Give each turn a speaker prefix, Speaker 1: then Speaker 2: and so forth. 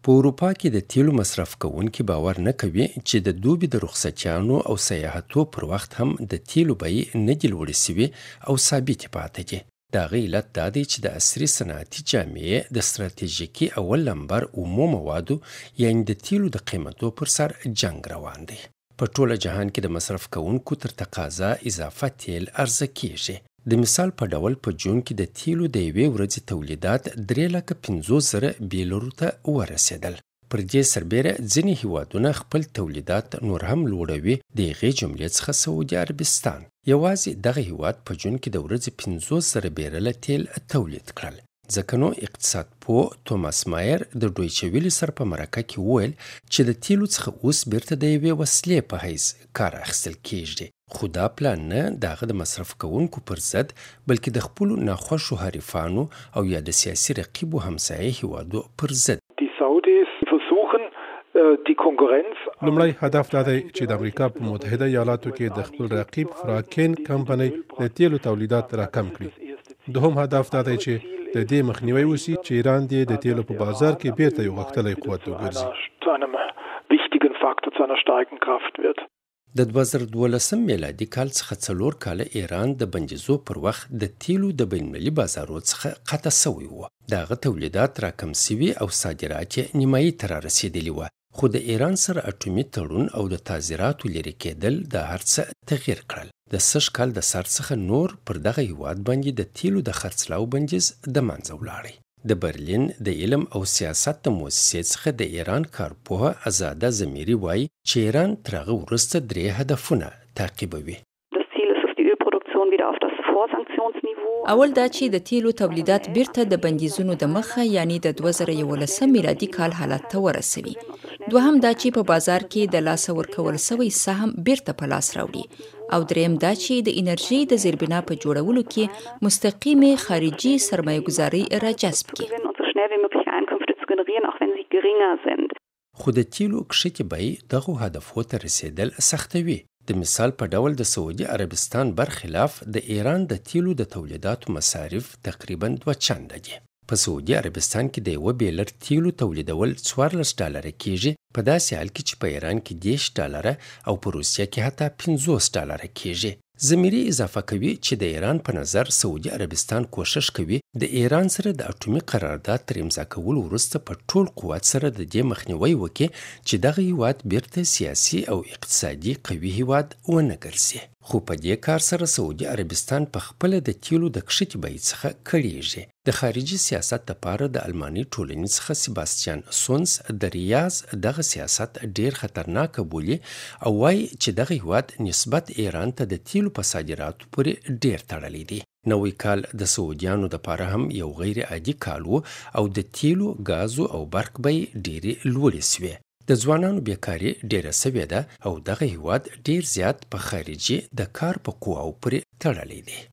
Speaker 1: په اروپا کې د تیلو مصرف کوونکي باور نه کوي چې د دوبي د رخصتیانو او سیاحتو پر وخت هم د تیلو بیې نه دي لوړې سوي او ثابتې پاتې دي. د هغې علت دا دی چې د عصري صنعتي جامعې د ستراتیژیکي اول نمبر اومو موادو یعنې د تیلو د قیمتو پر سر جنګ روان دی. په ټوله جهان کې د مصرف کوونکو تر تقاضا اضافه تیل عرضه کیږي. د مثال په ډول په جون کې د تیلو د یوې ورځې تولیدات 350,000 بیلرو ته ورسېدل. پر دې سربیره ځینې هیوادونه خپل تولیدات نور هم لوړوي، د هغې جملې څخه سعودي عربستان. یوازې دغه هیواد په جون کې د ورځې 50,000 بیرله تیل تولید کړل. ځکه نو اقتصاد پوه توماس مایر د ډویچه ویلې سره په مرکه کې وویل چې د تیلو څخه اوس بیرته د یوې وسیلې په حیث کار اخیستل کیږي. خو دا پلان نه د هغه د مصرف کوونکو پر ضد بلکې د خپلو ناخوښو حریفانو او یا د سیاسي رقیبو همسایه هیوادو پر ضد.
Speaker 2: لومړی هدف دا دی چې د امریکا په متحده ایالاتو کې د خپل رقیب فراکین کمپنۍ د تیلو تولیدات راکم کړي. دوهم هدف دا دی چې د دې مخنیوی وشي چې ایران دې د تیلو په بازار کې بیرته یو غښتلی قوت وګرځي.
Speaker 1: د 2012 میلادي کال څخه 4 کاله ایران د بندیزو پر وخت د تیلو د بین‌المللي بازارو څخه قطع سوی و. د هغه تولیدات راکم سوي او صادرات یې نیمایي ته رارسېدلي وه. خو د ایران سره اټومي تړون او د تاثیراتو لرې کېدل د هر څه تغییر کړل. د سږ کال د سر څخه نور پر دغه هیواد باندې د تیلو د خرڅلاو بندیز د منځه ولاړی. د برلین د علم او سیاست د مؤسسې څخه د ایران کارپوه ازاده زمیری وایي چې ایران تر هغه وروسته 3 هدفونه تعقیبوي.
Speaker 3: اول دا چې د تیلو تولیدات بیرته د بندیزونو د مخه یعنی د 2011 میلادي کال حالت ته ورسوي. دوهم دا چې په بازار کې د لاس ورکول سوی سهم بیرته په لاس راوړي. او دریم دا چې د انرژي د زیربنا په جوړولو کې مستقیمه خارجي سرمایه‌ګذاري راجذب کړي.
Speaker 1: خو د تیلو کښتې بیې دغو هدفو ته رسېدل سختوي. د مثال په ډول د سعودي عربستان برخلاف د ایران د تیلو د تولیداتو مصارف تقریبا 2 چنده دي. په سعودي عربستان کې د 1 بیلر تیلو تولیدول $14 کیږي، په داسې حال کې چې په ایران کې $10 او په روسیه کې حتی $50 کیږي. زمیری اضافه کوي چې د ایران په نظر سعودي عربستان کوشش کوي د ایران سره د اټومي قرارداد تر امضا کولو وروسته په ټول قوت سره د دې مخنیوي وکړي چې دغه هیواد بیرته سیاسي او اقتصادي قوي هیواد ونه ګرځي. خو په دې کار سره سعودي عربستان په خپل د تیلو د کښتې بیې څخه کړيږي. د خارجي سیاست لپاره د الماني ټولنې څخه سیباستیان سونس د ریاض دغه سیاست ډیر خطرناک بولي او وايي چې دغه هیواد نسبت ایران ته د تیلو په صادراتو پورې ډیر تړلی دی. نوی کال د سعودیانو لپاره هم یو غیر عادي کال و او د تیلو، غازو او برق بیې ډیرې لوړې سوې. د ځوانانو بیکاري ډیره سوې ده او دغه هیواد ډیر زیات په خارجي د کار په قواو پورې تړلی دی.